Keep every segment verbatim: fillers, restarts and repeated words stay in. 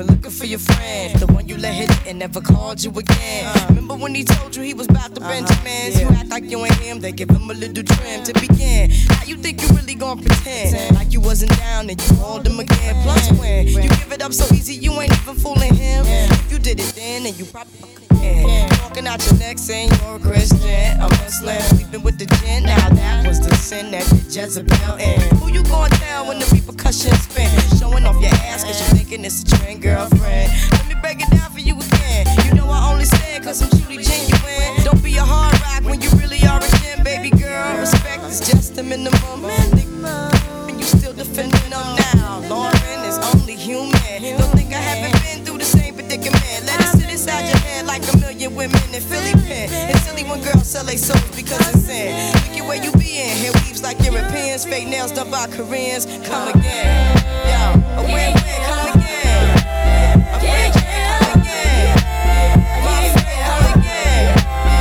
were looking for your friend, the one you let hit it and never called you again. Uh, Remember when he told you he was about to uh-huh, Benjamins? Yeah. You act like you ain't him, they give him a little trim to begin. How you think you really gon' pretend, pretend like you wasn't down and you called him again? Plus when you give it up so easy, you ain't even fooling him. If you did it then, and you probably can. Talking out your neck saying you're a Christian, a Muslim, sleeping with the gin. Now that was the sin that did Jezebel in. Who you gon' tell when the repercussions spin? Showing off your ass cause you thinking it's a trend, girlfriend. Let me break it down for you again. You know I only say it cause I'm truly genuine. Don't be a hard rock when you really are a gem, baby girl. Respect is just the minimum. And you still defending them now. Lauren is only human. Don't think I haven't been through the same predicament. Let it sit inside your head like a million women in Philly pen. It's silly when girls sell their souls because it's sin. Look at where you be in. Hair weaves like Europeans, fake nails done by Koreans. Come again, yo, a win-win. Come again, a win-win. Come again, come again.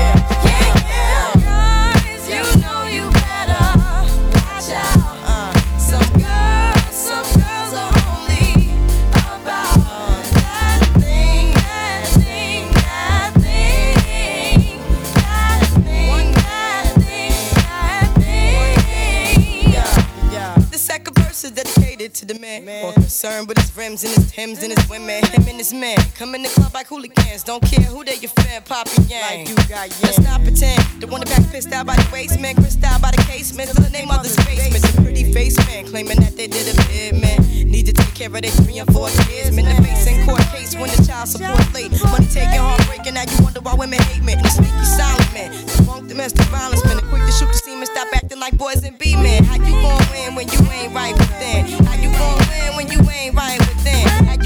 Guys, you know you better watch out. Uh, some girls, some girls are only about that thing, that thing, that thing, that thing, that thing, that thing. Yeah, yeah. The second verse is dedicated to the man, man. More concerned with his rims and his Timbs and his women. Him and his man come in the club like hooligans. Don't care who they your fan, poppin' gang. Like you got yeah. Let's not pretend. The one that back pissed out by the basement, crissed out by the casement. Still the name of the basement. The pretty face man claiming that they did a bid, man. Need to take care of their three and four kids. Men the face in court case when the child support late. Money taking, heartbreaking. Now you wonder why women hate men. The sneaky silent man. The punk domestic violence man. The quick to shoot the semen. Stop acting like boys and be men. How you gon' win when you ain't right within? How you gon' win when you ain't right within? How